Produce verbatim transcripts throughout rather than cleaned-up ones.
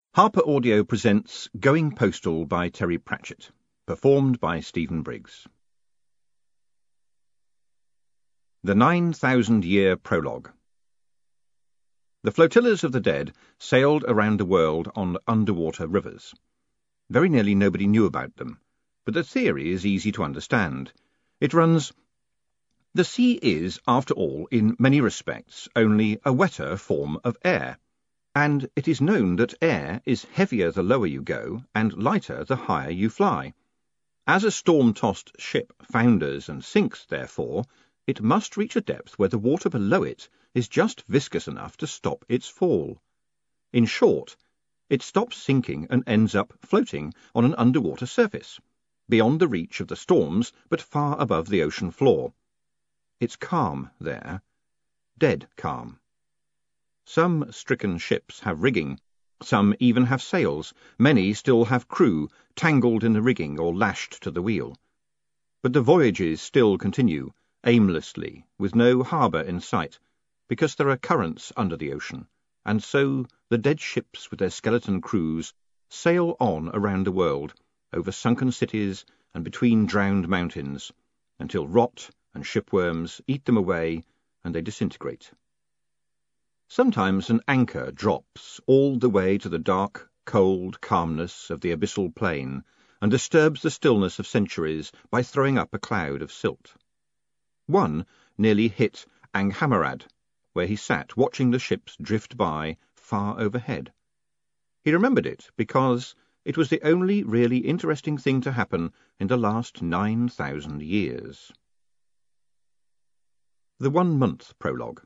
Harper Audio presents Going Postal by Terry Pratchett, performed by Stephen Briggs. The Nine Thousand Year Prologue. The flotillas of the dead sailed around the world on underwater rivers. Very nearly nobody knew about them, but the theory is easy to understand. It runs, the sea is, after all, in many respects, only a wetter form of air. And it is known that air is heavier the lower you go, and lighter the higher you fly. As a storm-tossed ship founders and sinks, therefore, it must reach a depth where the water below it is just viscous enough to stop its fall. In short, it stops sinking and ends up floating on an underwater surface, beyond the reach of the storms, but far above the ocean floor. It's calm there, dead calm. Some stricken ships have rigging, some even have sails, many still have crew, tangled in the rigging or lashed to the wheel. But the voyages still continue, aimlessly, with no harbour in sight, because there are currents under the ocean, and so the dead ships with their skeleton crews sail on around the world, over sunken cities and between drowned mountains, until rot and shipworms eat them away and they disintegrate. Sometimes an anchor drops all the way to the dark, cold calmness of the abyssal plain and disturbs the stillness of centuries by throwing up a cloud of silt. One nearly hit Anghamarad, where he sat watching the ships drift by far overhead. He remembered it because it was the only really interesting thing to happen in the last nine thousand years. The one-month prologue.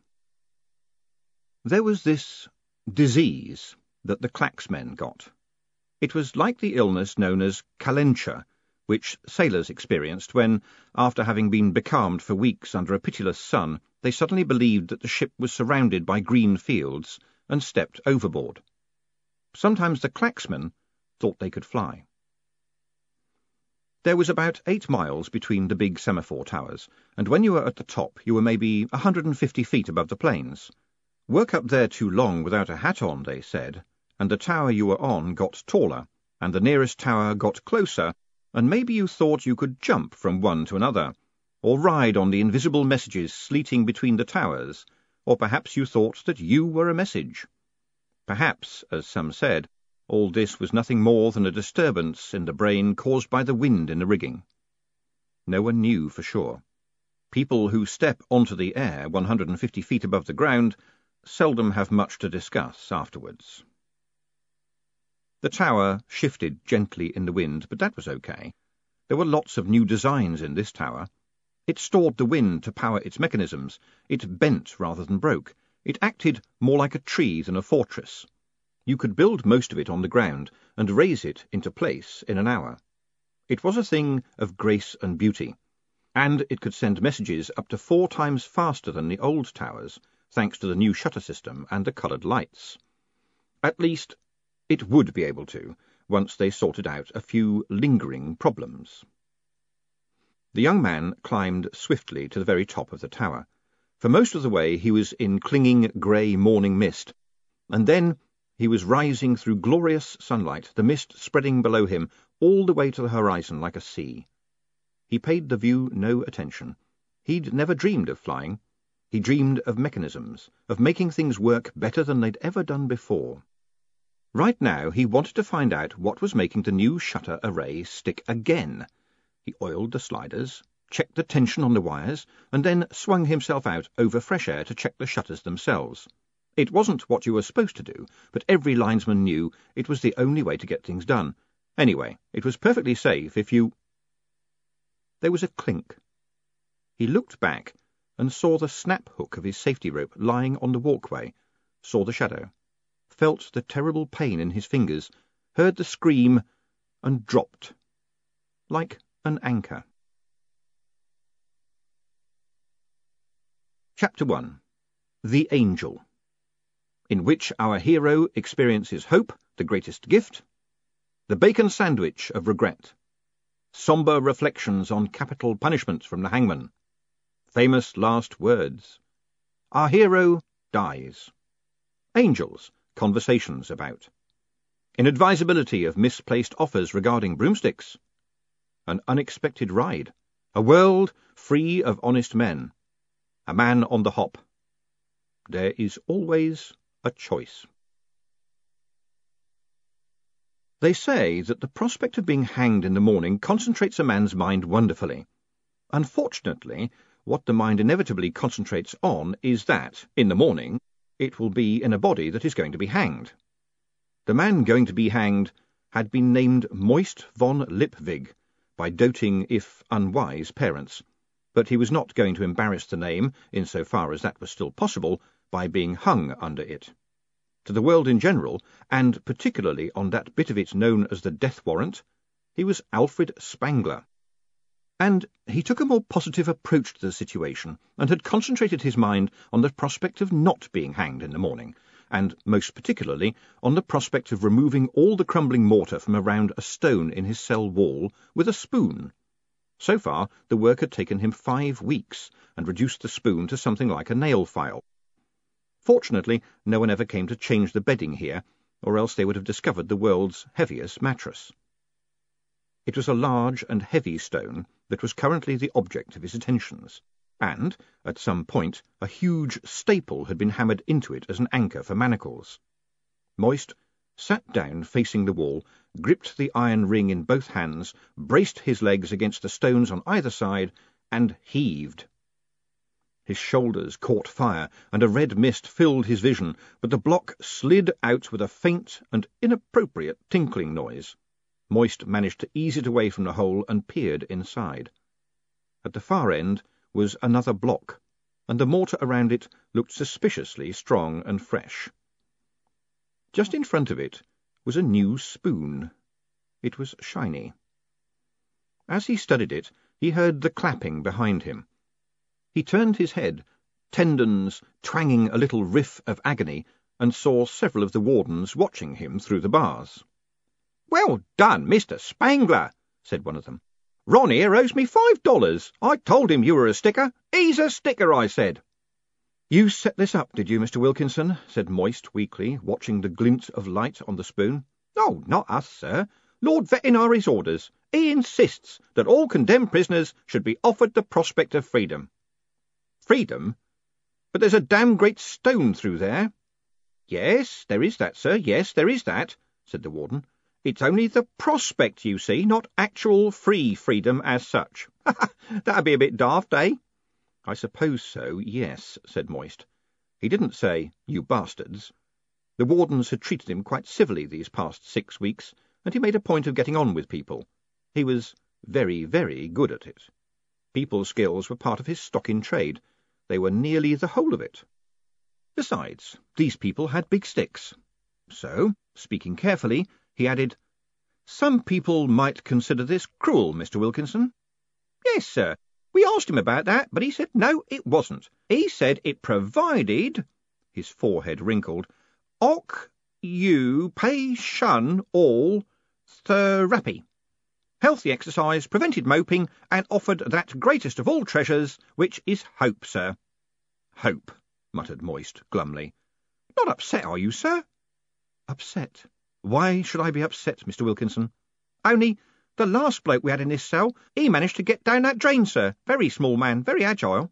There was this disease that the Clacksmen got. It was like the illness known as calentia, which sailors experienced when, after having been becalmed for weeks under a pitiless sun, they suddenly believed that the ship was surrounded by green fields and stepped overboard. Sometimes the Clacksmen thought they could fly. There was about eight miles between the big semaphore towers, and when you were at the top you were maybe a hundred and fifty feet above the plains. Work up there too long without a hat on, they said, and the tower you were on got taller, and the nearest tower got closer, and maybe you thought you could jump from one to another, or ride on the invisible messages sleeting between the towers, or perhaps you thought that you were a message. Perhaps, as some said, all this was nothing more than a disturbance in the brain caused by the wind in the rigging. No one knew for sure. People who step onto the air one hundred and fifty feet above the ground seldom have much to discuss afterwards. The tower shifted gently in the wind, but that was okay. There were lots of new designs in this tower. It stored the wind to power its mechanisms. It bent rather than broke. It acted more like a tree than a fortress. You could build most of it on the ground and raise it into place in an hour. It was a thing of grace and beauty, and it could send messages up to four times faster than the old towers, thanks to the new shutter system and the coloured lights. At least, it would be able to, once they sorted out a few lingering problems. The young man climbed swiftly to the very top of the tower. For most of the way he was in clinging grey morning mist, and then he was rising through glorious sunlight, the mist spreading below him all the way to the horizon like a sea. He paid the view no attention. He'd never dreamed of flying. He dreamed of mechanisms, of making things work better than they'd ever done before. Right now he wanted to find out what was making the new shutter array stick again. He oiled the sliders, checked the tension on the wires, and then swung himself out over fresh air to check the shutters themselves. It wasn't what you were supposed to do, but every linesman knew it was the only way to get things done. Anyway, it was perfectly safe if you... There was a clink. He looked back and saw the snap hook of his safety rope lying on the walkway, saw the shadow, felt the terrible pain in his fingers, heard the scream, and dropped, like an anchor. Chapter one. The Angel, in which our hero experiences hope, the greatest gift, the bacon sandwich of regret, sombre reflections on capital punishment from the hangman, famous last words, our hero dies, angels, conversations about. Inadvisability of misplaced offers regarding broomsticks. An unexpected ride. A world free of honest men. A man on the hop. There is always a choice. They say that the prospect of being hanged in the morning concentrates a man's mind wonderfully. Unfortunately, what the mind inevitably concentrates on is that, in the morning, it will be in a body that is going to be hanged. The man going to be hanged had been named Moist von Lipwig by doting, if unwise, parents, but he was not going to embarrass the name, in so far as that was still possible, by being hung under it. To the world in general, and particularly on that bit of it known as the death warrant, he was Alfred Spangler. And he took a more positive approach to the situation, and had concentrated his mind on the prospect of not being hanged in the morning, and most particularly on the prospect of removing all the crumbling mortar from around a stone in his cell wall with a spoon. So far, the work had taken him five weeks, and reduced the spoon to something like a nail file. Fortunately, no one ever came to change the bedding here, or else they would have discovered the world's heaviest mattress. It was a large and heavy stone that was currently the object of his attentions, and, at some point, a huge staple had been hammered into it as an anchor for manacles. Moist sat down facing the wall, gripped the iron ring in both hands, braced his legs against the stones on either side, and heaved. His shoulders caught fire, and a red mist filled his vision, but the block slid out with a faint and inappropriate tinkling noise. Moist managed to ease it away from the hole and peered inside. At the far end was another block, and the mortar around it looked suspiciously strong and fresh. Just in front of it was a new spoon. It was shiny. As he studied it, he heard the clapping behind him. He turned his head, tendons twanging a little riff of agony, and saw several of the wardens watching him through the bars. "Well done, Mister Spangler," said one of them. "Ron here owes me five dollars. I told him you were a sticker. He's a sticker, I said." "You set this up, did you, Mister Wilkinson?" said Moist weakly, watching the glint of light on the spoon. "Oh, not us, sir. Lord Veterinari's orders. He insists that all condemned prisoners should be offered the prospect of freedom." "Freedom? But there's a damn great stone through there." "Yes, there is that, sir. Yes, there is that," said the warden. "It's only the prospect, you see, not actual free freedom as such." "That'd be a bit daft, eh?" "I suppose so, yes," said Moist. He didn't say, "You bastards." The wardens had treated him quite civilly these past six weeks, and he made a point of getting on with people. He was very, very good at it. People skills were part of his stock in trade. They were nearly the whole of it. Besides, these people had big sticks. So, speaking carefully, he added, "Some people might consider this cruel, Mister Wilkinson." "Yes, sir. We asked him about that, but he said no, it wasn't. He said it provided," his forehead wrinkled, "oc you pay shun all therapy. Healthy exercise, prevented moping, and offered that greatest of all treasures, which is hope, sir." "Hope," muttered Moist glumly. "Not upset, are you, sir?" "Upset? Why should I be upset, Mister Wilkinson?" "Only the last bloke we had in this cell, he managed to get down that drain, sir. Very small man, very agile."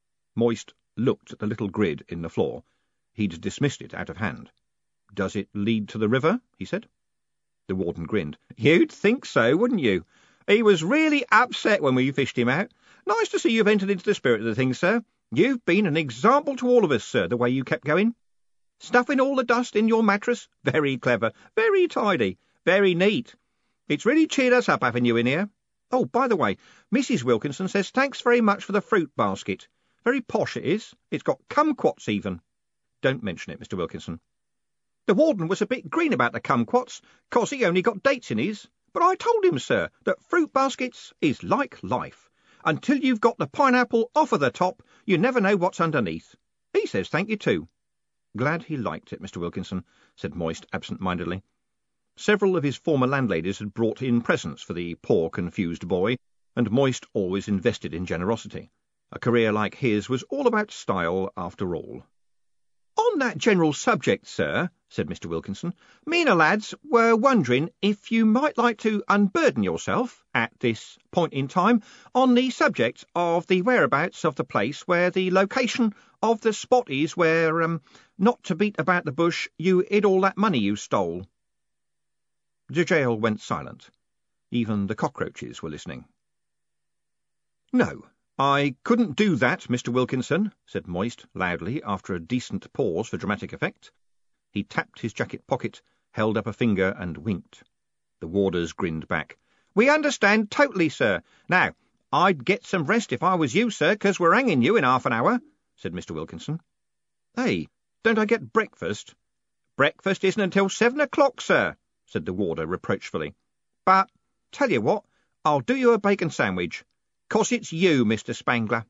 Moist looked at the little grid in the floor. He'd dismissed it out of hand. "Does it lead to the river?" he said. The warden grinned. "You'd think so, wouldn't you? He was really upset when we fished him out. Nice to see you've entered into the spirit of the thing, sir. You've been an example to all of us, sir, the way you kept going. Stuffing all the dust in your mattress? Very clever, very tidy, very neat. It's really cheered us up having you in here. Oh, by the way, Missus Wilkinson says thanks very much for the fruit basket. Very posh it is. It's got kumquats even." "Don't mention it, Mister Wilkinson." "The warden was a bit green about the kumquats, 'cause he only got dates in his. But I told him, sir, that fruit baskets is like life. Until you've got the pineapple off of the top, you never know what's underneath. He says thank you too." "Glad he liked it, Mister Wilkinson," said Moist absent-mindedly. Several of his former landladies had brought in presents for the poor, confused boy, and Moist always invested in generosity. A career like his was all about style, after all. "On that general subject, sir," said Mister Wilkinson. "Me and the lads were wondering if you might like to unburden yourself at this point in time on the subject of the whereabouts of the place where the location of the spot is where, um, not to beat about the bush, you hid all that money you stole." The gaol went silent. Even the cockroaches were listening. "No, I couldn't do that, Mister Wilkinson," said Moist loudly, after a decent pause for dramatic effect. He tapped his jacket pocket, held up a finger, and winked. The warders grinned back. "We understand totally, sir. Now, I'd get some rest if I was you, sir, 'cause we're hanging you in half an hour," said Mister Wilkinson. "Hey, don't I get breakfast?" "Breakfast isn't until seven o'clock, sir," said the warder reproachfully. "But, tell you what, I'll do you a bacon sandwich, 'cause it's you, Mister Spangler."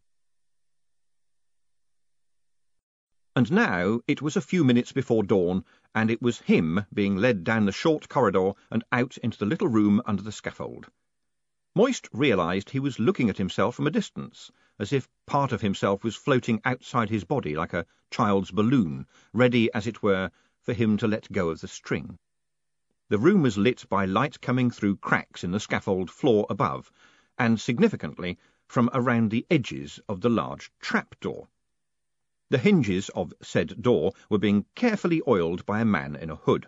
And now it was a few minutes before dawn, and it was him being led down the short corridor and out into the little room under the scaffold. Moist realised he was looking at himself from a distance, as if part of himself was floating outside his body like a child's balloon, ready, as it were, for him to let go of the string. The room was lit by light coming through cracks in the scaffold floor above, and, significantly, from around the edges of the large trap-door. The hinges of said door were being carefully oiled by a man in a hood.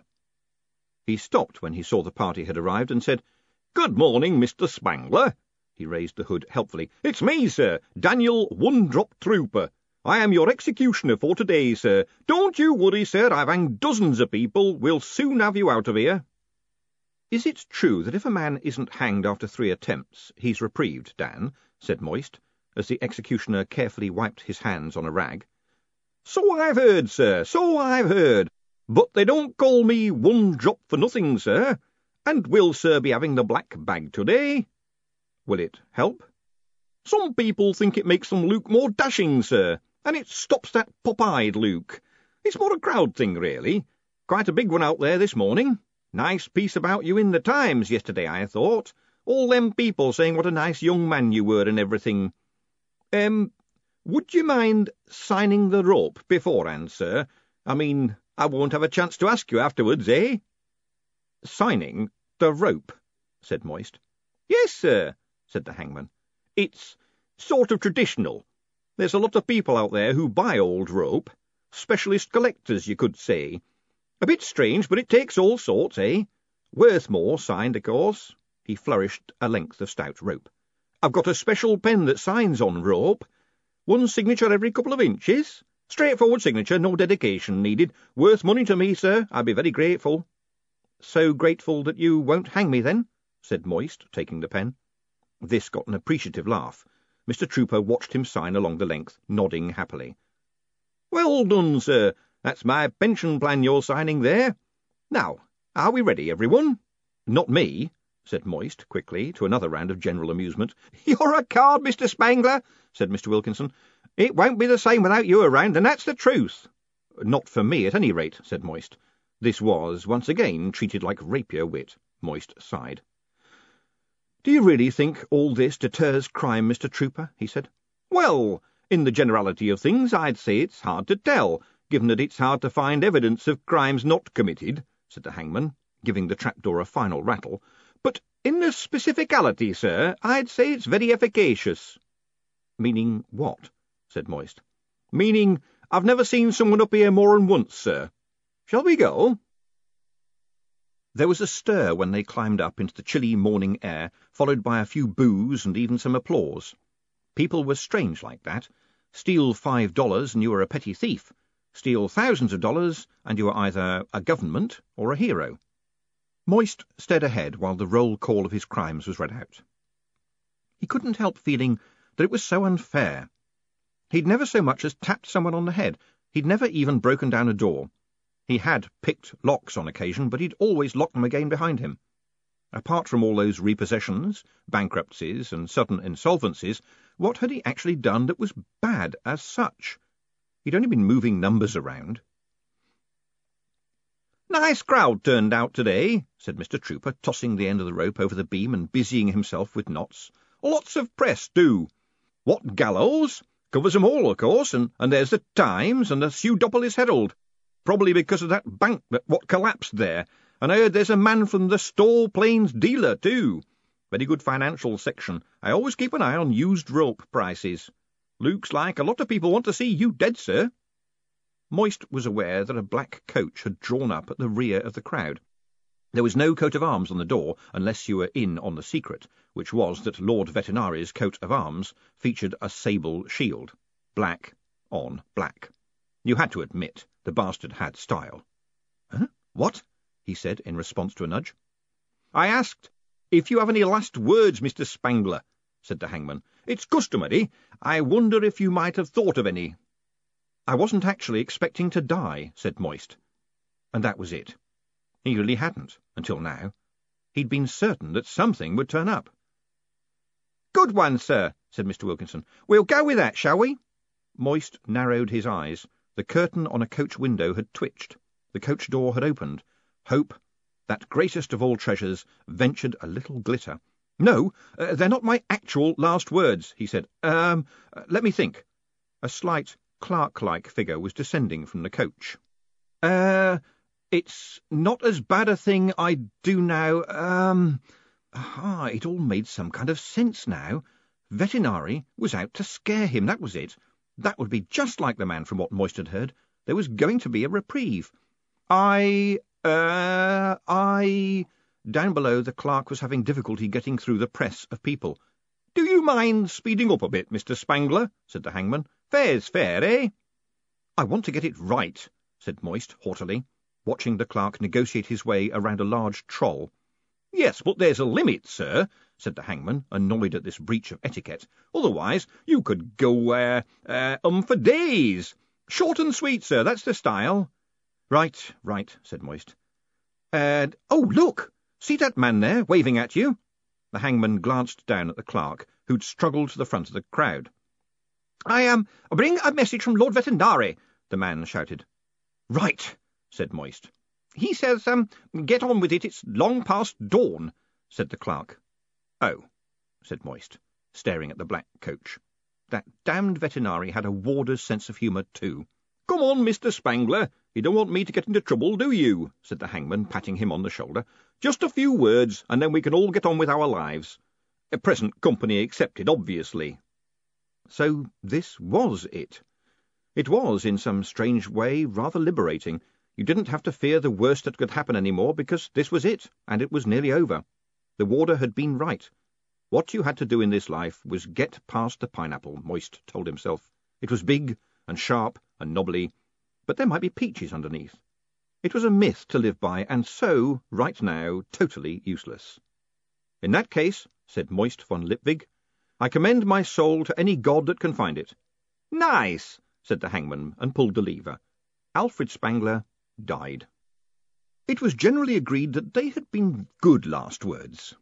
He stopped when he saw the party had arrived and said, "Good morning, Mister Spangler." He raised the hood helpfully. "It's me, sir, Daniel One-Drop Trooper. I am your executioner for today, sir. Don't you worry, sir, I've hanged dozens of people. We'll soon have you out of here." "Is it true that if a man isn't hanged after three attempts, he's reprieved, Dan?" said Moist, as the executioner carefully wiped his hands on a rag. "So I've heard, sir, so I've heard. But they don't call me One-Drop for nothing, sir. And will sir be having the black bag today?" "Will it help?" "Some people think it makes them look more dashing, sir, and it stops that pop-eyed look. It's more a crowd thing, really. Quite a big one out there this morning. Nice piece about you in the Times yesterday, I thought. All them people saying what a nice young man you were and everything. Um, would you mind signing the rope beforehand, sir? I mean, I won't have a chance to ask you afterwards, eh?" "Signing the rope?" said Moist. "Yes, sir," said the hangman. "It's sort of traditional. There's a lot of people out there who buy old rope. Specialist collectors, you could say. A bit strange, but it takes all sorts, eh? Worth more signed, of course." He flourished a length of stout rope. "I've got a special pen that signs on rope. One signature every couple of inches. Straightforward signature, no dedication needed. Worth money to me, sir. I'd be very grateful." "So grateful that you won't hang me, then?" said Moist, taking the pen. This got an appreciative laugh. Mister Trooper watched him sign along the length, nodding happily. "Well done, sir. That's my pension plan you're signing there. Now, are we ready, everyone?" "Not me," said Moist quickly, to another round of general amusement. "You're a card, Mister Spangler," said Mister Wilkinson. "It won't be the same without you around, and that's the truth." "Not for me, at any rate," said Moist. This was, once again, treated like rapier wit. Moist sighed. "Do you really think all this deters crime, Mister Trooper?" he said. "Well, in the generality of things, I'd say it's hard to tell, given that it's hard to find evidence of crimes not committed," said the hangman, giving the trapdoor a final rattle. "But in the specificality, sir, I'd say it's very efficacious." "Meaning what?" said Moist. "Meaning I've never seen someone up here more'n once, sir. Shall we go?" There was a stir when they climbed up into the chilly morning air, followed by a few boos and even some applause. People were strange like that. Steal five dollars and you were a petty thief. Steal thousands of dollars and you were either a government or a hero. Moist stared ahead while the roll call of his crimes was read out. He couldn't help feeling that it was so unfair. He'd never so much as tapped someone on the head. He'd never even broken down a door. He had picked locks on occasion, but he'd always locked them again behind him. Apart from all those repossessions, bankruptcies, and sudden insolvencies, what had he actually done that was bad as such? He'd only been moving numbers around. "Nice crowd turned out today," said Mister Trooper, tossing the end of the rope over the beam and busying himself with knots. "Lots of press, too. What gallows? Covers 'em all, of course, and, and there's the Times and the Pseudopolis Herald. Probably because of that bank that what collapsed there. And I heard there's a man from the Stall Plains dealer, too. Very good financial section. I always keep an eye on used rope prices. Looks like a lot of people want to see you dead, sir." Moist was aware that a black coach had drawn up at the rear of the crowd. There was no coat of arms on the door, unless you were in on the secret, which was that Lord Vetinari's coat of arms featured a sable shield, black on black. You had to admit the bastard had style. "Huh? What?" he said in response to a nudge. "I asked if you have any last words, Mister Spangler," said the hangman. "It's customary. I wonder if you might have thought of any." "I wasn't actually expecting to die," said Moist. And that was it. He really hadn't, until now. He'd been certain that something would turn up. "Good one, sir," said Mister Wilkinson. "We'll go with that, shall we?" Moist narrowed his eyes. The curtain on a coach window had twitched. The coach door had opened. Hope, that greatest of all treasures, ventured a little glitter. "No, uh, they're not my actual last words," he said. Um, uh, let me think." A slight, clerk-like figure was descending from the coach. Uh, it's not as bad a thing I do now. Um, ah, it all made some kind of sense now. Vetinari was out to scare him, that was it. That would be just like the man from what Moist had heard. There was going to be a reprieve. I, uh, I... Down below, the clerk was having difficulty getting through the press of people. "Do you mind speeding up a bit, Mister Spangler?" said the hangman. "Fair's fair, eh?" "I want to get it right," said Moist haughtily, watching the clerk negotiate his way around a large troll. "Yes, but there's a limit, sir," said the hangman, annoyed at this breach of etiquette. "Otherwise you could go, uh, uh, um for days. Short and sweet, sir, that's the style." "Right, right," said Moist. And, oh, look! See that man there, waving at you?" The hangman glanced down at the clerk, who'd struggled to the front of the crowd. "I am um, bring a message from Lord Vetinari," the man shouted. "Right," said Moist. "He says, um, get on with it, it's long past dawn," said the clerk. "Oh," said Moist, staring at the black coach. That damned Vetinari had a warder's sense of humour, too. "Come on, Mister Spangler. You don't want me to get into trouble, do you?" said the hangman, patting him on the shoulder. "Just a few words, and then we can all get on with our lives. A present company accepted, obviously." So this was it. It was, in some strange way, rather liberating. You didn't have to fear the worst that could happen any more, because this was it, and it was nearly over. The warder had been right. What you had to do in this life was get past the pineapple, Moist told himself. It was big and sharp and knobbly, but there might be peaches underneath. It was a myth to live by, and so, right now, totally useless. "In that case," said Moist von Lipwig, "I commend my soul to any god that can find it." "Nice," said the hangman, and pulled the lever. Alfred Spangler died. It was generally agreed that they had been good last words.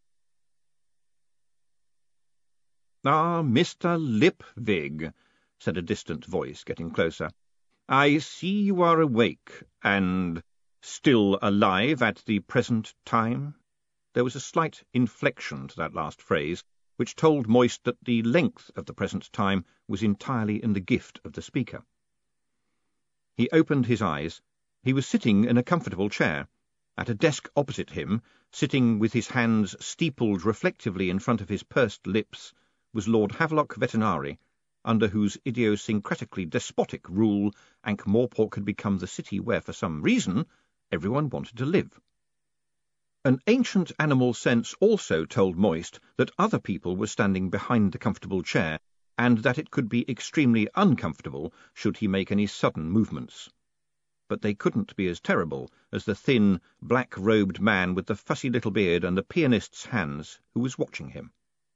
"Ah, Mister Lipwig," said a distant voice, getting closer. "I see you are awake, and still alive at the present time." There was a slight inflection to that last phrase, which told Moist that the length of the present time was entirely in the gift of the speaker. He opened his eyes. He was sitting in a comfortable chair. At a desk opposite him, sitting with his hands steepled reflectively in front of his pursed lips, was Lord Havelock Vetinari, under whose idiosyncratically despotic rule Ankh-Morpork had become the city where, for some reason, everyone wanted to live. An ancient animal sense also told Moist that other people were standing behind the comfortable chair, and that it could be extremely uncomfortable should he make any sudden movements. But they couldn't be as terrible as the thin, black-robed man with the fussy little beard and the pianist's hands who was watching him.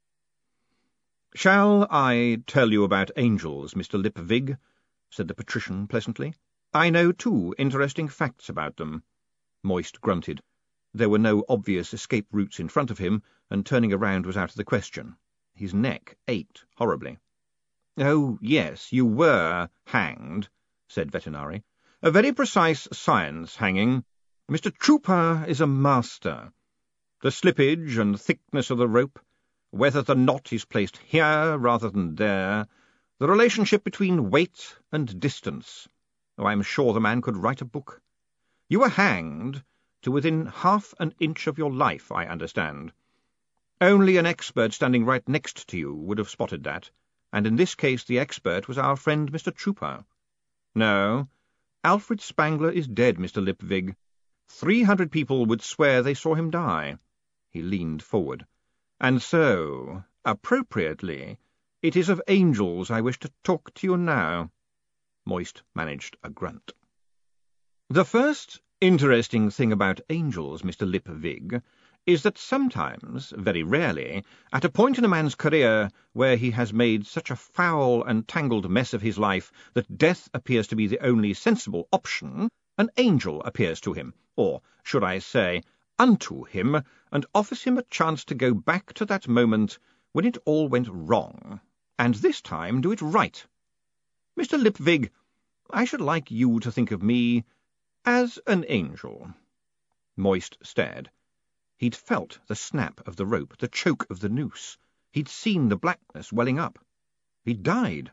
"Shall I tell you about angels, Mister Lipwig?" said the patrician pleasantly. "I know two interesting facts about them." Moist grunted. There were no obvious escape routes in front of him, and turning around was out of the question. His neck ached horribly. "Oh, yes, you were hanged," said Vetinari. "A very precise science, hanging. Mister Trooper is a master. The slippage and thickness of the rope, whether the knot is placed here rather than there, the relationship between weight and distance. Oh, I am sure the man could write a book. You were hanged to within half an inch of your life, I understand. Only an expert standing right next to you would have spotted that, and in this case the expert was our friend Mister Trooper. No, Alfred Spangler is dead, Mister Lipwig. Three hundred people would swear they saw him die. He leaned forward. And so, appropriately, it is of angels I wish to talk to you now. Moist managed a grunt. The first interesting thing about angels, Mister Lipwig, is that sometimes, very rarely, at a point in a man's career where he has made such a foul and tangled mess of his life that death appears to be the only sensible option, an angel appears to him, or, should I say, unto him, and offers him a chance to go back to that moment when it all went wrong, and this time do it right. Mister Lipwig, I should like you to think of me as an angel. Moist stared. He'd felt the snap of the rope, the choke of the noose. He'd seen the blackness welling up. He'd died.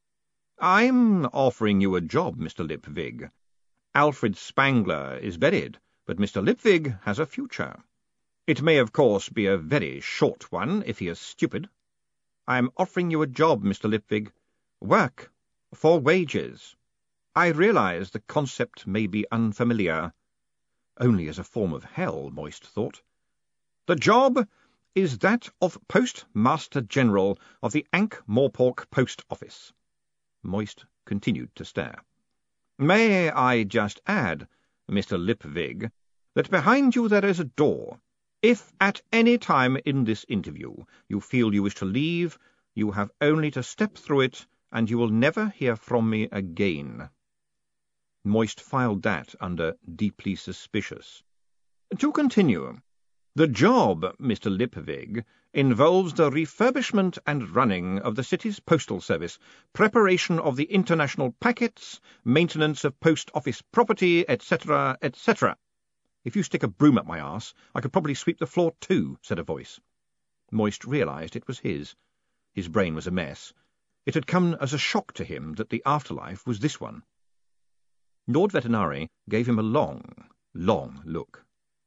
I'm offering you a job, Mister Lipwig. Alfred Spangler is buried, but Mister Lipwig has a future. It may, of course, be a very short one if he is stupid. I am offering you a job, Mister Lipwig. Work for wages. I realize the concept may be unfamiliar. Only as a form of hell, Moist thought. The job is that of Postmaster General of the Ankh-Morpork Post Office. Moist continued to stare. May I just add, Mister Lipwig, that behind you there is a door. If at any time in this interview you feel you wish to leave, you have only to step through it, and you will never hear from me again. Moist filed that under deeply suspicious. To continue, the job, Mister Lipwig, involves the refurbishment and running of the city's postal service, preparation of the international packets, maintenance of post office property, et cetera, et cetera. If you stick a broom up my arse, I could probably sweep the floor too, said a voice. Moist realized it was his. His brain was a mess. It had come as a shock to him that the afterlife was this one. Lord Vetinari gave him a long, long look.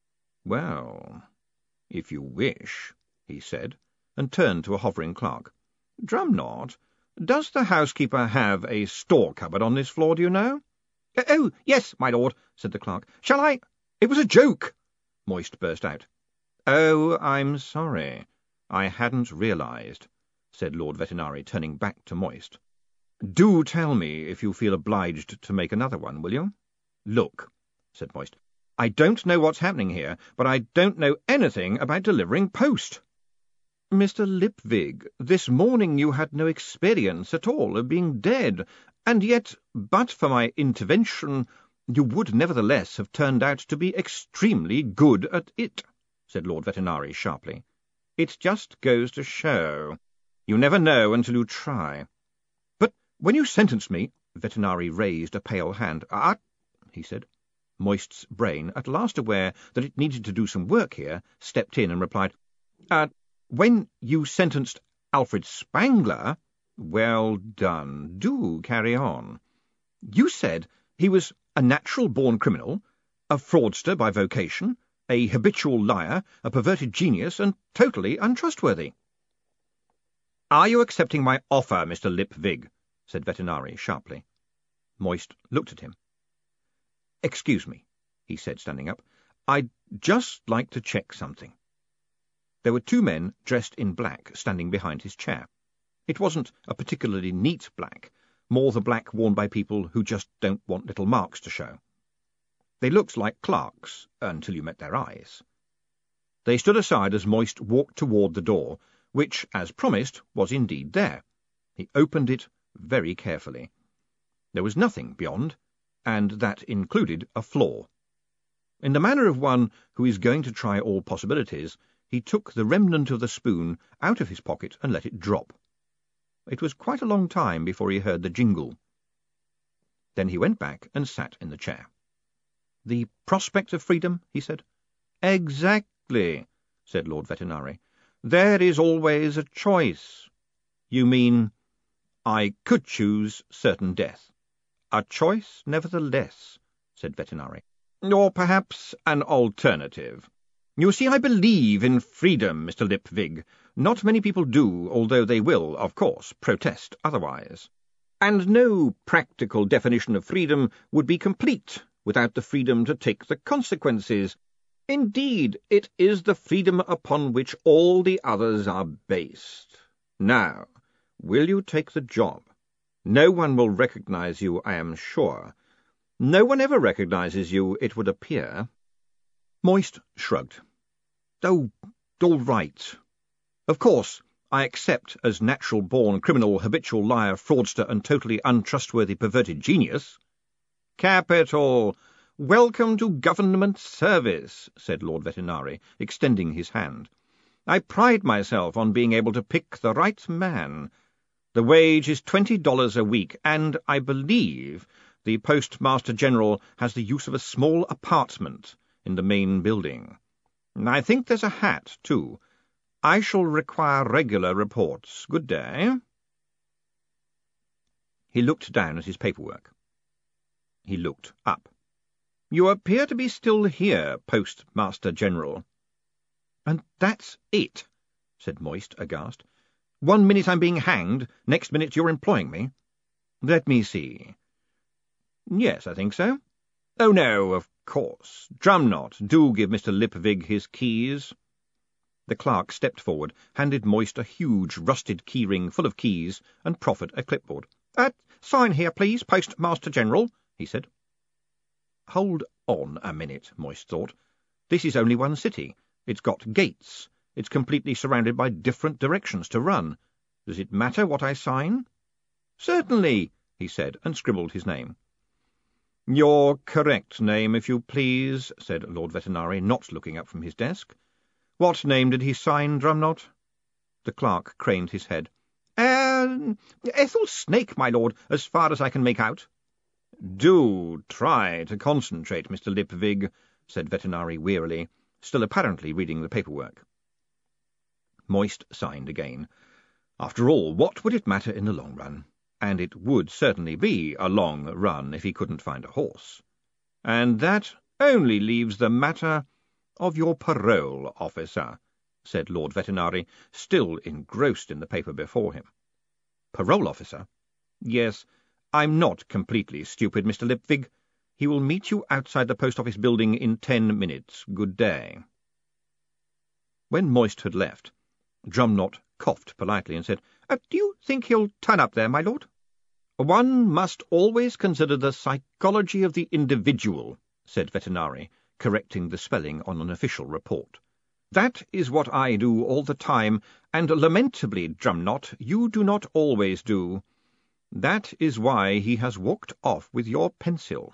Well, if you wish, he said, and turned to a hovering clerk. Drumknott, does the housekeeper have a store cupboard on this floor, do you know? Oh, yes, my lord, said the clerk. Shall I— It was a joke, Moist burst out. Oh, I'm sorry. I hadn't realized, said Lord Vetinari, turning back to Moist. Do tell me if you feel obliged to make another one, will you? Look, said Moist, I don't know what's happening here, but I don't know anything about delivering post. Mister Lipwig, this morning you had no experience at all of being dead, and yet, but for my intervention, you would nevertheless have turned out to be extremely good at it, said Lord Vetinari sharply. It just goes to show. You never know until you try. But when you sentenced me— Vetinari raised a pale hand. Ah, he said. Moist's brain, at last aware that it needed to do some work here, stepped in and replied, uh, when you sentenced Alfred Spangler— Well done. Do carry on. You said he was a natural-born criminal, a fraudster by vocation, a habitual liar, a perverted genius, and totally untrustworthy. Are you accepting my offer, Mister Lipwig? Said Vetinari sharply. Moist looked at him. Excuse me, he said, standing up. I'd just like to check something. There were two men dressed in black standing behind his chair. It wasn't a particularly neat black, more the black worn by people who just don't want little marks to show. They looked like clerks until you met their eyes. They stood aside as Moist walked toward the door, which, as promised, was indeed there. He opened it very carefully. There was nothing beyond, and that included a floor. In the manner of one who is going to try all possibilities, he took the remnant of the spoon out of his pocket and let it drop. It was quite a long time before he heard the jingle. Then he went back and sat in the chair. The prospect of freedom, he said. Exactly, said Lord Vetinari. There is always a choice. You mean, I could choose certain death. A choice, nevertheless, said Vetinari. Or perhaps an alternative. You see, I believe in freedom, Mister Lipwig. Not many people do, although they will, of course, protest otherwise. And no practical definition of freedom would be complete without the freedom to take the consequences. Indeed, it is the freedom upon which all the others are based. Now, will you take the job? No one will recognize you, I am sure. No one ever recognizes you, it would appear. Moist shrugged. Oh, all right. Of course, I accept as natural-born criminal, habitual liar, fraudster, and totally untrustworthy perverted genius. Capital! Welcome to government service, said Lord Vetinari, extending his hand. I pride myself on being able to pick the right man. The wage is twenty dollars a week, and I believe the Postmaster General has the use of a small apartment in the main building. I think there's a hat, too. I shall require regular reports. Good day. He looked down at his paperwork. He looked up. You appear to be still here, Postmaster General. And that's it, said Moist, aghast. One minute I'm being hanged, next minute you're employing me. Let me see. Yes, I think so. Oh, no, of course. Drumknot, do give Mister Lipwig his keys. The clerk stepped forward, handed Moist a huge rusted key-ring full of keys, and proffered a clipboard. Uh, sign here, please, Postmaster General, he said. Hold on a minute, Moist thought. This is only one city. It's got gates. It's completely surrounded by different directions to run. Does it matter what I sign? Certainly, he said, and scribbled his name. Your correct name, if you please, said Lord Vetinari, not looking up from his desk. What name did he sign, Drumknot? The clerk craned his head. Uh, Ethel Snake, my lord, as far as I can make out. Do try to concentrate, Mister Lipwig, said Vetinari wearily, still apparently reading the paperwork. Moist signed again. After all, what would it matter in the long run? And it would certainly be a long run if he couldn't find a horse. And that only leaves the matter of your parole officer, said Lord Vetinari, still engrossed in the paper before him. Parole officer? Yes, I'm not completely stupid, Mister Lipwig. He will meet you outside the post office building in ten minutes. Good day. When Moist had left, Drumknot coughed politely and said, uh, Do you think he'll turn up there, my lord? One must always consider the psychology of the individual, said Vetinari, correcting the spelling on an official report. That is what I do all the time, and lamentably, Drumknot, you do not always do. That is why he has walked off with your pencil.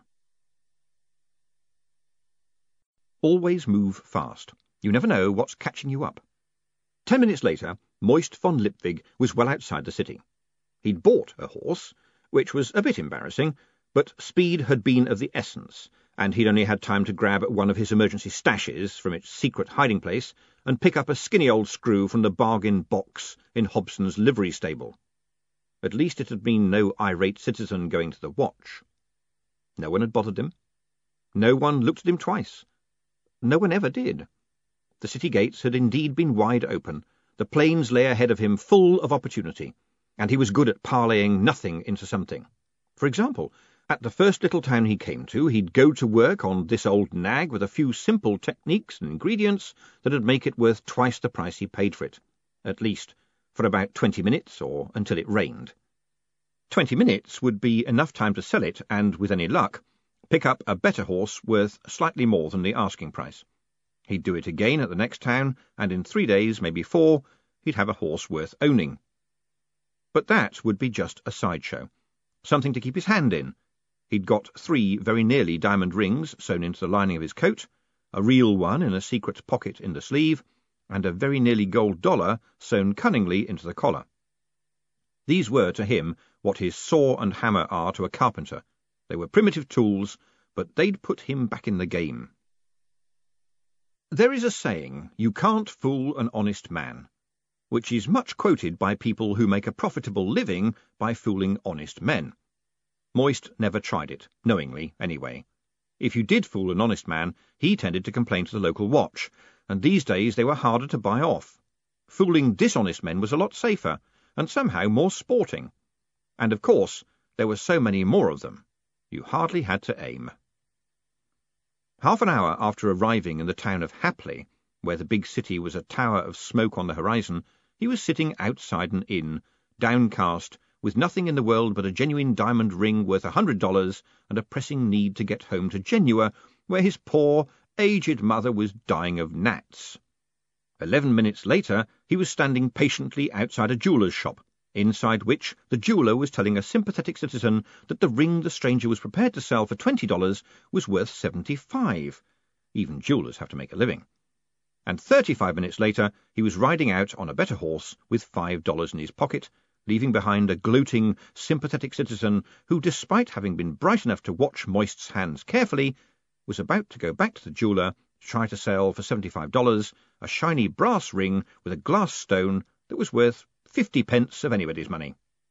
Always move fast. You never know what's catching you up. Ten minutes later, Moist von Lipwig was well outside the city. He'd bought a horse, which was a bit embarrassing, but speed had been of the essence, and he'd only had time to grab one of his emergency stashes from its secret hiding place and pick up a skinny old screw from the bargain box in Hobson's livery stable. At least it had been no irate citizen going to the watch. No one had bothered him. No one looked at him twice. No one ever did. The city gates had indeed been wide open. The plains lay ahead of him full of opportunity, and he was good at parlaying nothing into something. For example, at the first little town he came to, he'd go to work on this old nag with a few simple techniques and ingredients that'd make it worth twice the price he paid for it, at least for about twenty minutes or until it rained. Twenty minutes would be enough time to sell it and, with any luck, pick up a better horse worth slightly more than the asking price. He'd do it again at the next town, and in three days, maybe four, he'd have a horse worth owning. But that would be just a sideshow, something to keep his hand in. He'd got three very nearly diamond rings sewn into the lining of his coat, a real one in a secret pocket in the sleeve, and a very nearly gold dollar sewn cunningly into the collar. These were to him what his saw and hammer are to a carpenter. They were primitive tools, but they'd put him back in the game. There is a saying, you can't fool an honest man, which is much quoted by people who make a profitable living by fooling honest men. Moist never tried it, knowingly anyway. If you did fool an honest man, he tended to complain to the local watch, and these days they were harder to buy off. Fooling dishonest men was a lot safer, and somehow more sporting. And of course, there were so many more of them. You hardly had to aim. Half an hour after arriving in the town of Hapley, where the big city was a tower of smoke on the horizon, he was sitting outside an inn, downcast, with nothing in the world but a genuine diamond ring worth a hundred dollars and a pressing need to get home to Genua, where his poor, aged mother was dying of gnats. Eleven minutes later, he was standing patiently outside a jeweller's shop, inside which the jeweller was telling a sympathetic citizen that the ring the stranger was prepared to sell for twenty dollars was worth seventy-five. Even jewellers have to make a living. And thirty-five minutes later, he was riding out on a better horse with five dollars in his pocket, leaving behind a gloating, sympathetic citizen who, despite having been bright enough to watch Moist's hands carefully, was about to go back to the jeweller to try to sell for seventy-five dollars a shiny brass ring with a glass stone that was worth fifty pence of anybody's money.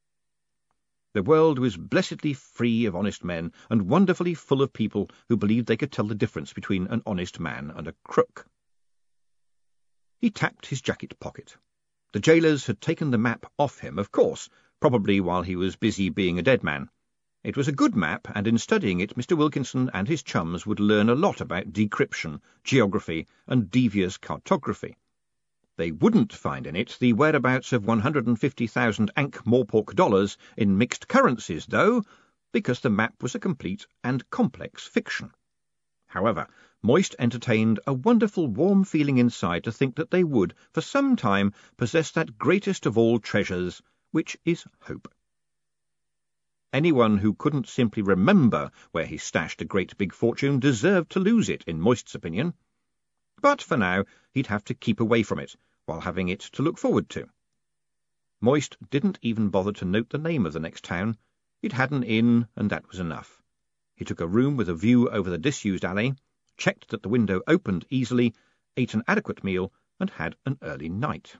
The world was blessedly free of honest men and wonderfully full of people who believed they could tell the difference between an honest man and a crook. He tapped his jacket pocket. The jailers had taken the map off him, of course, probably while he was busy being a dead man. It was a good map, and in studying it Mister Wilkinson and his chums would learn a lot about decryption, geography, and devious cartography. They wouldn't find in it the whereabouts of one hundred fifty thousand Ankh-Morpork dollars in mixed currencies, though, because the map was a complete and complex fiction. However, Moist entertained a wonderful warm feeling inside to think that they would, for some time, possess that greatest of all treasures, which is hope. Anyone who couldn't simply remember where he stashed a great big fortune deserved to lose it, in Moist's opinion. But for now, he'd have to keep away from it, while having it to look forward to. Moist didn't even bother to note the name of the next town. It had an inn, and that was enough. He took a room with a view over the disused alley, checked that the window opened easily, ate an adequate meal, and had an early night.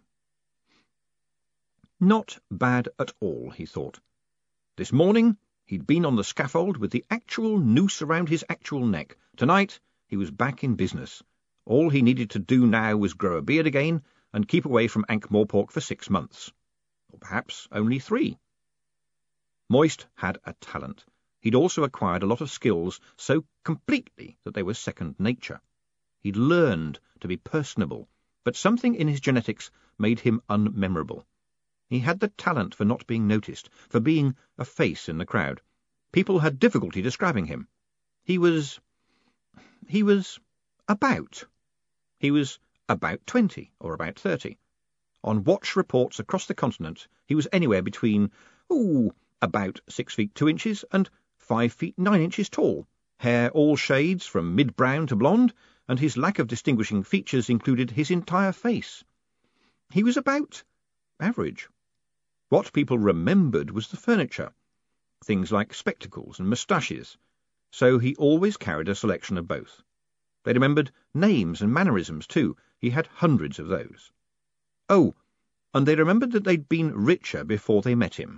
Not bad at all, he thought. This morning he'd been on the scaffold with the actual noose around his actual neck. Tonight he was back in business. All he needed to do now was grow a beard again and keep away from Ankh-Morpork for six months. Or perhaps only three. Moist had a talent. He'd also acquired a lot of skills so completely that they were second nature. He'd learned to be personable, but something in his genetics made him unmemorable. He had the talent for not being noticed, for being a face in the crowd. People had difficulty describing him. He was... he was... about. He was about twenty, or about thirty. On watch reports across the continent, he was anywhere between, ooh, about six feet two inches and five feet nine inches tall, hair all shades from mid-brown to blonde, and his lack of distinguishing features included his entire face. He was about average. What people remembered was the furniture, things like spectacles and moustaches, so he always carried a selection of both. They remembered names and mannerisms, too. He had hundreds of those. Oh, and they remembered that they'd been richer before they met him.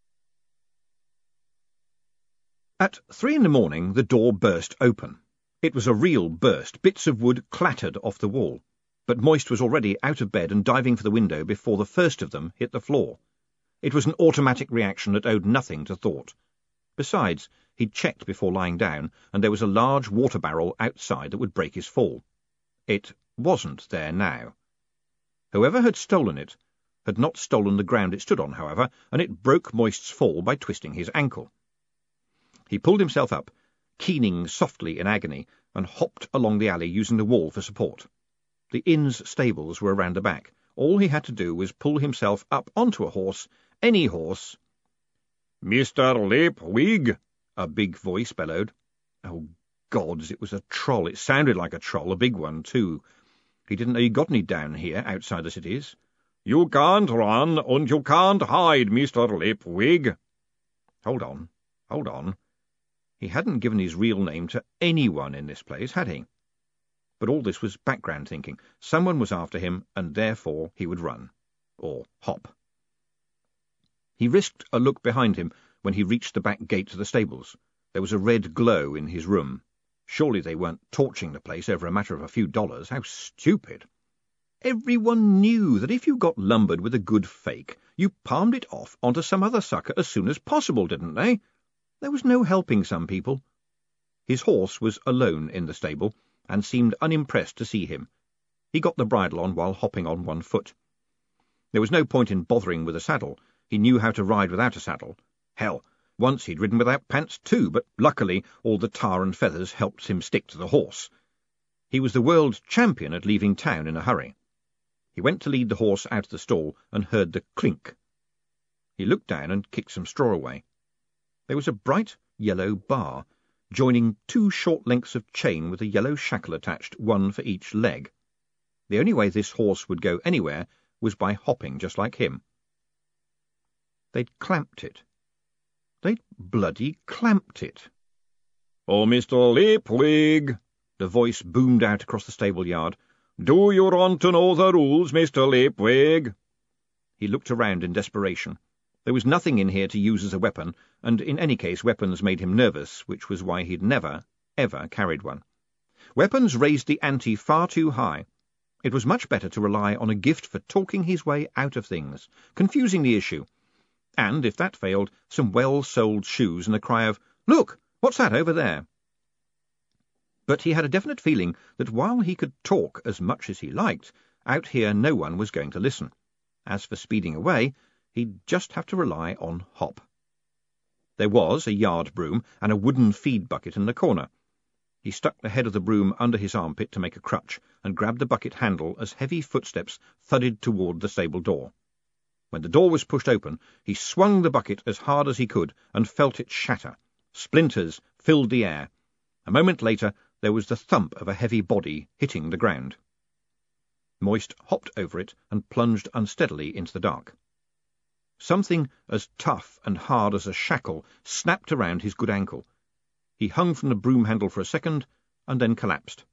At three in the morning, the door burst open. It was a real burst. Bits of wood clattered off the wall. But Moist was already out of bed and diving for the window before the first of them hit the floor. It was an automatic reaction that owed nothing to thought. Besides, he'd checked before lying down, and there was a large water barrel outside that would break his fall. It wasn't there now. Whoever had stolen it had not stolen the ground it stood on, however, and it broke Moist's fall by twisting his ankle. He pulled himself up, keening softly in agony, and hopped along the alley using the wall for support. The inn's stables were around the back. All he had to do was pull himself up onto a horse, any horse. "Mister Lipwig!" a big voice bellowed. Oh, gods, it was a troll. It sounded like a troll, a big one, too. He didn't know you got any down here, outside the cities. "You can't run, and you can't hide, Mister Lipwig." Hold on, hold on. He hadn't given his real name to anyone in this place, had he? But all this was background thinking. Someone was after him, and therefore he would run. Or hop. He risked a look behind him when he reached the back gate to the stables. There was a red glow in his room. Surely they weren't torching the place over a matter of a few dollars. How stupid! Everyone knew that if you got lumbered with a good fake, you palmed it off onto some other sucker as soon as possible, didn't they? There was no helping some people. His horse was alone in the stable, and seemed unimpressed to see him. He got the bridle on while hopping on one foot. There was no point in bothering with a saddle. He knew how to ride without a saddle. Hell, once he'd ridden without pants too, but luckily all the tar and feathers helped him stick to the horse. He was the world champion at leaving town in a hurry. He went to lead the horse out of the stall and heard the clink. He looked down and kicked some straw away. There was a bright yellow bar, joining two short lengths of chain with a yellow shackle attached, one for each leg. The only way this horse would go anywhere was by hopping just like him. They'd clamped it. They'd bloody clamped it. "Oh, Mister Lipwig," the voice boomed out across the stable yard. "Do you want to know the rules, Mister Lipwig?" He looked around in desperation. There was nothing in here to use as a weapon, and in any case weapons made him nervous, which was why he'd never, ever carried one. Weapons raised the ante far too high. It was much better to rely on a gift for talking his way out of things, confusing the issue, and, if that failed, some well-soled shoes and a cry of, "Look! What's that over there?" But he had a definite feeling that while he could talk as much as he liked, out here no one was going to listen. As for speeding away, he'd just have to rely on Hop. There was a yard broom and a wooden feed bucket in the corner. He stuck the head of the broom under his armpit to make a crutch and grabbed the bucket handle as heavy footsteps thudded toward the stable door. When the door was pushed open, he swung the bucket as hard as he could and felt it shatter. Splinters filled the air. A moment later, there was the thump of a heavy body hitting the ground. Moist hopped over it and plunged unsteadily into the dark. Something as tough and hard as a shackle snapped around his good ankle. He hung from the broom handle for a second, and then collapsed.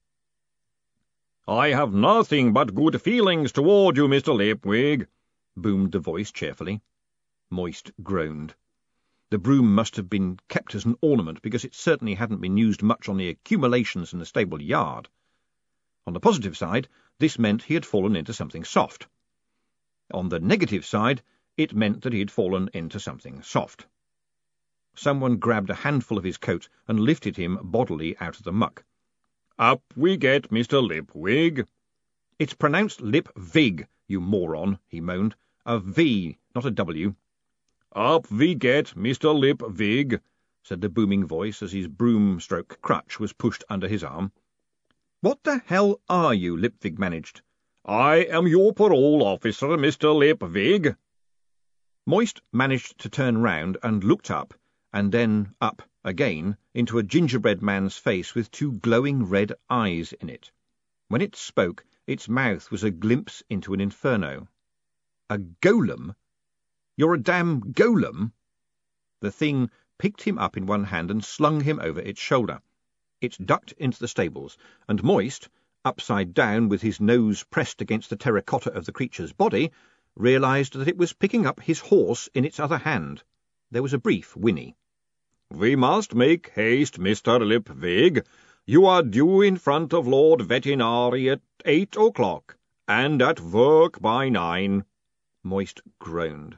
"I have nothing but good feelings toward you, Mister Lipwig," boomed the voice cheerfully. Moist groaned. The broom must have been kept as an ornament, because it certainly hadn't been used much on the accumulations in the stable yard. On the positive side, this meant he had fallen into something soft. On the negative side, it meant that he had fallen into something soft. Someone grabbed a handful of his coat and lifted him bodily out of the muck. "Up we get, Mister Lipwig." "It's pronounced Lipwig, you moron," he moaned. "A V, not a W." "Up we get, Mister Lipwig," said the booming voice as his broom-stroke crutch was pushed under his arm. "What the hell are you?" Lipwig managed. "I am your parole officer, Mister Lipwig." Moist managed to turn round and looked up, and then up again, into a gingerbread man's face with two glowing red eyes in it. When it spoke, its mouth was a glimpse into an inferno. "A golem? You're a damn golem?" The thing picked him up in one hand and slung him over its shoulder. It ducked into the stables, and Moist, upside down with his nose pressed against the terracotta of the creature's body, realized that it was picking up his horse in its other hand. There was a brief whinny. "We must make haste, Mister Lipwig. You are due in front of Lord Vetinari at eight o'clock, and at work by nine." Moist groaned.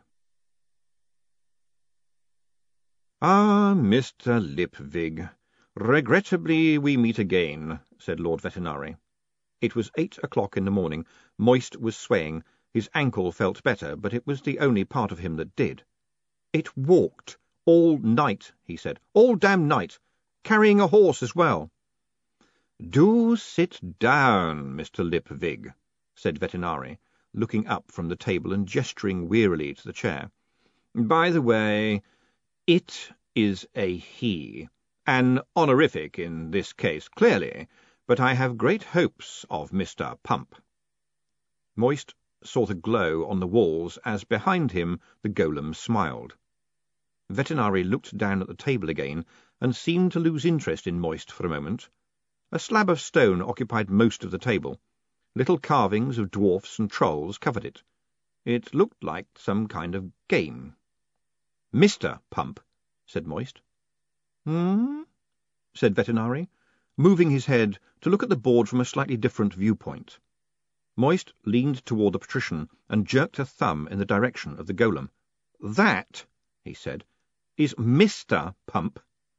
"Ah, Mister Lipwig, regrettably we meet again," said Lord Vetinari. It was eight o'clock in the morning. Moist was swaying. His ankle felt better, but it was the only part of him that did. "It walked all night," he said. "All damn night. Carrying a horse as well." "Do sit down, Mister Lipwig," said Vetinari, looking up from the table and gesturing wearily to the chair. "By the way, it is a he. An honorific in this case, clearly, but I have great hopes of Mister Pump." Moist saw the glow on the walls as behind him the golem smiled. Vetinari looked down at the table again and seemed to lose interest in Moist for a moment. A slab of stone occupied most of the table. Little carvings of dwarfs and trolls covered it. It looked like some kind of game. Mister Pump said Moist. Hmm? said Vetinari, moving his head to look at the board from a slightly different viewpoint. Moist leaned toward the patrician and jerked a thumb in the direction of the golem. "That," he said, "is Mister Pump."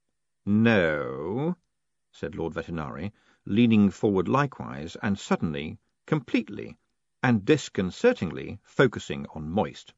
"No," said Lord Vetinari, leaning forward likewise, and suddenly, completely, and disconcertingly focusing on Moist.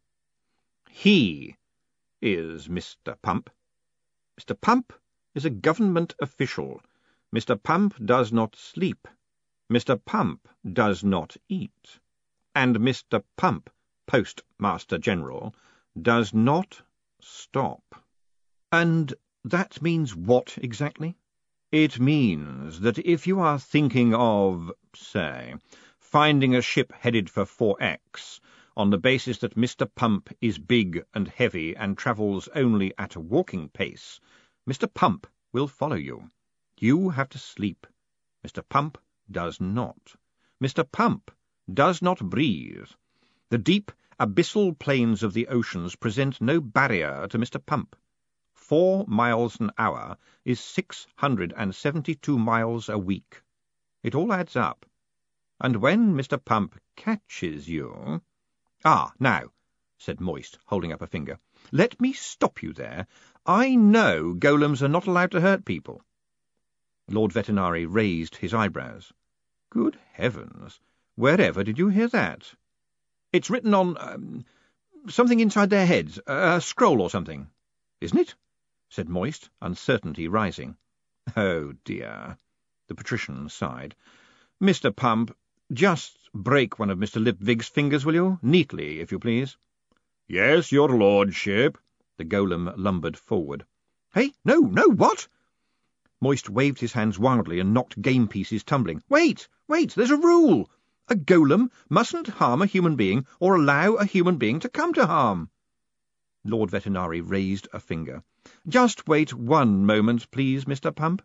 "He is Mister Pump. Mister Pump is a government official. Mister Pump does not sleep. Mister Pump does not eat. And Mister Pump, Postmaster General, does not stop." "And that means what exactly?" "It means that if you are thinking of, say, finding a ship headed for four X on the basis that Mister Pump is big and heavy and travels only at a walking pace, Mister Pump will follow you. You have to sleep. Mister Pump does not. Mister Pump does not breathe. The deep, abyssal plains of the oceans present no barrier to Mister Pump. Four miles an hour is six hundred and seventy-two miles a week. It all adds up. And when Mister Pump catches you—" "Ah, now," said Moist, holding up a finger, "let me stop you there. I know golems are not allowed to hurt people." Lord Vetinari raised his eyebrows. "Good heavens! Wherever did you hear that?" "It's written on um, something inside their heads, a scroll or something." "Isn't it?" said Moist, uncertainty rising. "Oh, dear." The patrician sighed. "Mister Pump, just break one of Mister Lipwig's fingers, will you? Neatly, if you please." "Yes, your lordship." The golem lumbered forward. "Hey, no, no, what?" Moist waved his hands wildly and knocked game pieces tumbling. "Wait, wait, there's a rule. A golem mustn't harm a human being or allow a human being to come to harm." Lord Vetinari raised a finger. "Just wait one moment, please, Mister Pump."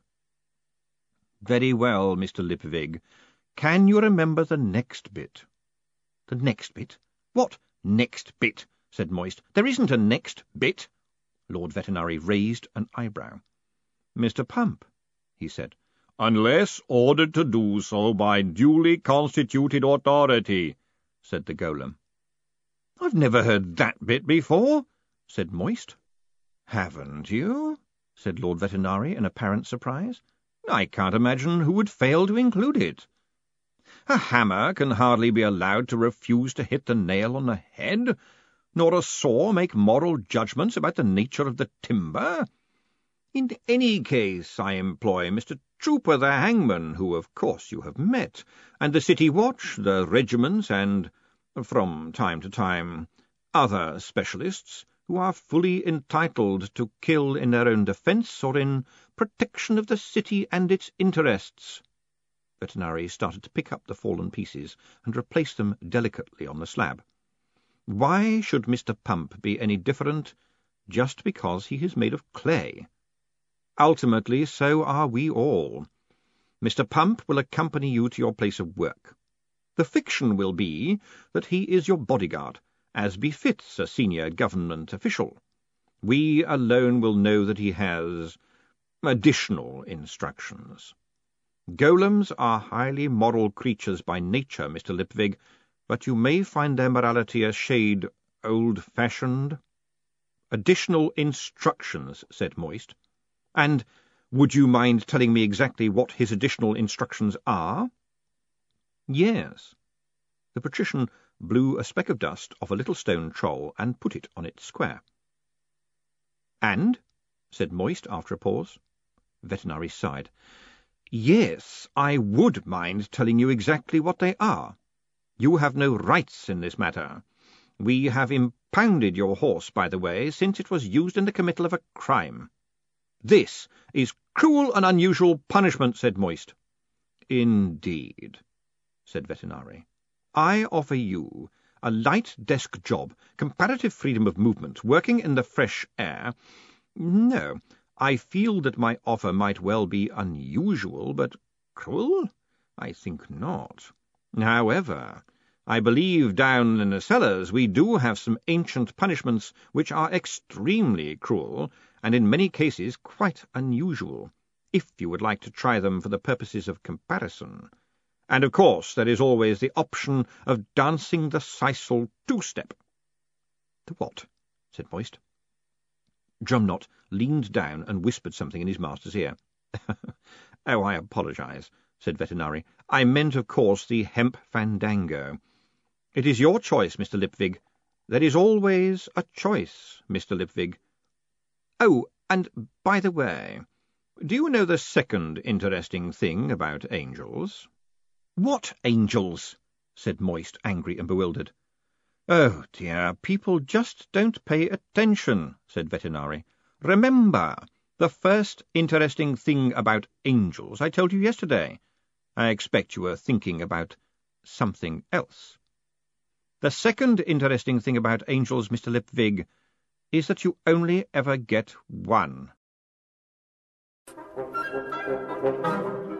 "Very well, Mister Lipwig. Can you remember the next bit?" "The next bit? What next bit?" said Moist. "There isn't a next bit." Lord Vetinari raised an eyebrow. "Mister Pump," he said. "Unless ordered to do so by duly constituted authority," said the golem. "I've never heard that bit before," said Moist. "Haven't you?" said Lord Vetinari in apparent surprise. "I can't imagine who would fail to include it. A hammer can hardly be allowed to refuse to hit the nail on the head, nor a saw make moral judgments about the nature of the timber. In any case, I employ Mister Trooper the hangman, who of course you have met, and the city watch, the regiments, and, from time to time, other specialists, who are fully entitled to kill in their own defence or in protection of the city and its interests." Vetinari started to pick up the fallen pieces and replace them delicately on the slab. "Why should Mister Pump be any different just because he is made of clay? Ultimately, so are we all. Mister Pump will accompany you to your place of work. The fiction will be that he is your bodyguard, as befits a senior government official. We alone will know that he has additional instructions. Golems are highly moral creatures by nature, Mister Lipwig, but you may find their morality a shade old-fashioned." "Additional instructions," said Moist. "And would you mind telling me exactly what his additional instructions are?" "Yes." The patrician blew a speck of dust off a little stone troll and put it on its square. "And?" said Moist after a pause. Vetinari sighed. "Yes, I would mind telling you exactly what they are. You have no rights in this matter. We have impounded your horse, by the way, since it was used in the committal of a crime." "This is cruel and unusual punishment," said Moist. "Indeed," said Vetinari. "I offer you a light desk job, comparative freedom of movement, working in the fresh air. No, I feel that my offer might well be unusual, but cruel? I think not. However, I believe down in the cellars we do have some ancient punishments which are extremely cruel, and in many cases quite unusual, if you would like to try them for the purposes of comparison. And of course there is always the option of dancing the sisal two-step. The what? Said Moist. Drumknot leaned down and whispered something in his master's ear. Oh, I apologize, said Vetinari. I meant, of course, the hemp fandango. It is your choice, Mister Lipwig. There is always a choice, Mister Lipwig. Oh, and by the way, do you know the second interesting thing about angels? What angels? Said Moist, angry and bewildered. Oh, dear, people just don't pay attention, said Vetinari. Remember, the first interesting thing about angels I told you yesterday. I expect you were thinking about something else. The second interesting thing about angels, Mister Lipwig, is that you only ever get one.